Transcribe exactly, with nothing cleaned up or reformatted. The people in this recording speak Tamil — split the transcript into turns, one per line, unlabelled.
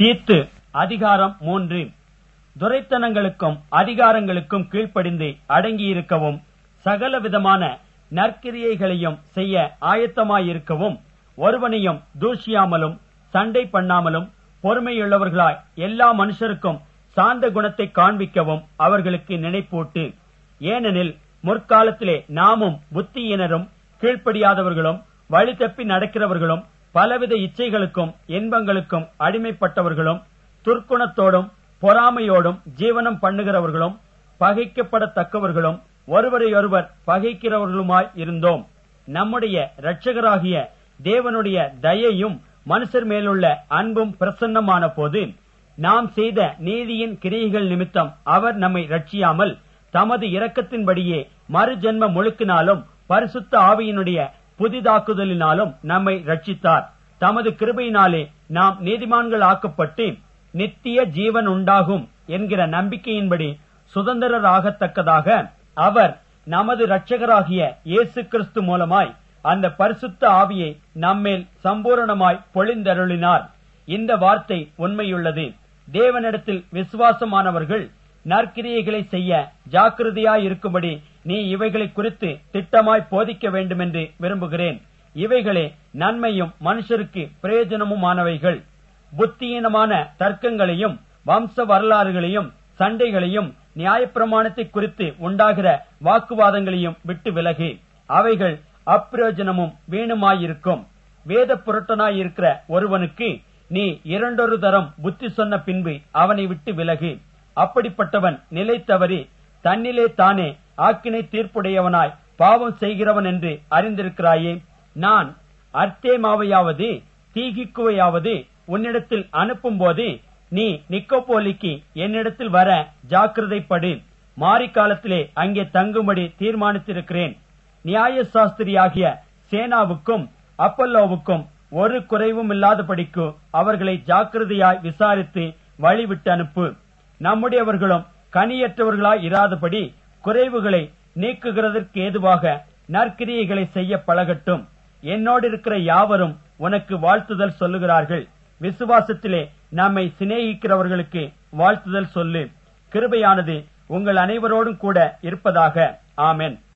தீத்து அதிகாரம் மூன்று. துரைத்தனங்களுக்கும் அதிகாரங்களுக்கும் கீழ்ப்படிந்து அடங்கியிருக்கவும் சகல விதமான நற்கிரியைகளையும் செய்ய ஆயத்தமாயிருக்கவும் ஒருவனையும் தூஷியாமலும் சண்டை பண்ணாமலும் பொறுமையுள்ளவர்களாய் எல்லா மனுஷருக்கும் சாந்த குணத்தை காண்பிக்கவும் அவர்களுக்கு நினைப்பூட்டு. ஏனெனில் முற்காலத்திலே நாமும் புத்தியினரும் கீழ்ப்படியாதவர்களும் வழி தப்பி நடக்கிறவர்களும் பலவித இச்சைகளுக்கும் இன்பங்களுக்கும் அடிமைப்பட்டவர்களும் துர்க்குணத்தோடும் பொறாமையோடும் ஜீவனம் பண்ணுகிறவர்களும் பகைக்கப்படத்தக்கவர்களும் ஒருவரையொருவர் பகைக்கிறவர்களுமாய் இருந்தோம். நம்முடைய இரட்சகராகிய தேவனுடைய தயையும் மனுஷர் மேலுள்ள அன்பும் பிரசன்னமான போது நாம் செய்த நீதியின் கிரியைகள் நிமித்தம் அவர் நம்மை ரட்சியாமல் தமது இரக்கத்தின்படியே மறு ஜென்ம முழுக்கினாலும் பரிசுத்த ஆவியினுடைய புதிதாக்குதலினாலும் நம்மை ரட்சித்தார். தமது கிருபையினாலே நாம் நீதிமான்கள் ஆக்கப்பட்டு நித்திய ஜீவன் உண்டாகும் என்கிற நம்பிக்கையின்படி சுதந்திரராகத்தக்கதாக அவர் நமது இரட்சகராகிய இயேசு கிறிஸ்து மூலமாய் அந்த பரிசுத்த ஆவியை நம்மேல் சம்பூரணமாய் பொழிந்தருளினார். இந்த வார்த்தை உண்மையுள்ளது. தேவனிடத்தில் விசுவாசமானவர்கள் நற்கிரியைகளை செய்ய ஜாக்கிரதையாயிருக்கும்படி நீ இவைகளை குறித்து திட்டமாய் போதிக்க வேண்டுமென்று விரும்புகிறேன். இவைகளே நன்மையும் மனுஷருக்கு பிரயோஜனமுமானவைகள். புத்தியீனமான தர்க்கங்களையும் வம்ச வரலாறுகளையும் சண்டைகளையும் நியாயப்பிரமாணத்தை குறித்து உண்டாகிற வாக்குவாதங்களையும் விட்டு விலகு. அவைகள் அப்பிரயோஜனமும் வீணுமாயிருக்கும். வேத புரட்டனாயிருக்கிற ஒருவனுக்கு நீ இரண்டொரு தரம் புத்தி சொன்ன பின்பு அவனை விட்டு விலகு. அப்படிப்பட்டவன் நிலை தவறி தன்னிலே தானே ஆக்கினை தீர்ப்புடையவனாய் பாவம் செய்கிறவன் என்று அறிந்திருக்கிறாயே. நான் அர்த்தேமாவையாவது தீகிக்குவையாவது உன்னிடத்தில் அனுப்பும் போது நீ நிக்கோபோலிக்கு என்னிடத்தில் வர ஜாக்கிரதைப்படு. மாரி காலத்திலே அங்கே தங்கும்படி தீர்மானித்திருக்கிறேன். நியாய சாஸ்திரியாகிய சேனாவுக்கும் அப்பல்லோவுக்கும் ஒரு குறைவும் இல்லாதபடிக்கு அவர்களை ஜாக்கிரதையாய் விசாரித்து வழிவிட்டு அனுப்பு. நம்முடையவர்களும் கனியற்றவர்களாய் இராதபடி குறைவுகளை நீக்குகிறதற்கு ஏதுவாக நற்கிரியைகளை செய்ய பழகட்டும். என்னோடு இருக்கிற யாவரும் உனக்கு வாழ்த்துதல் சொல்லுகிறார்கள். விசுவாசத்திலே நம்மை சிநேகிக்கிறவர்களுக்கு வாழ்த்துதல் சொல்லு. கிருபையானது உங்கள் அனைவரோடும் கூட இருப்பதாக. ஆமென்.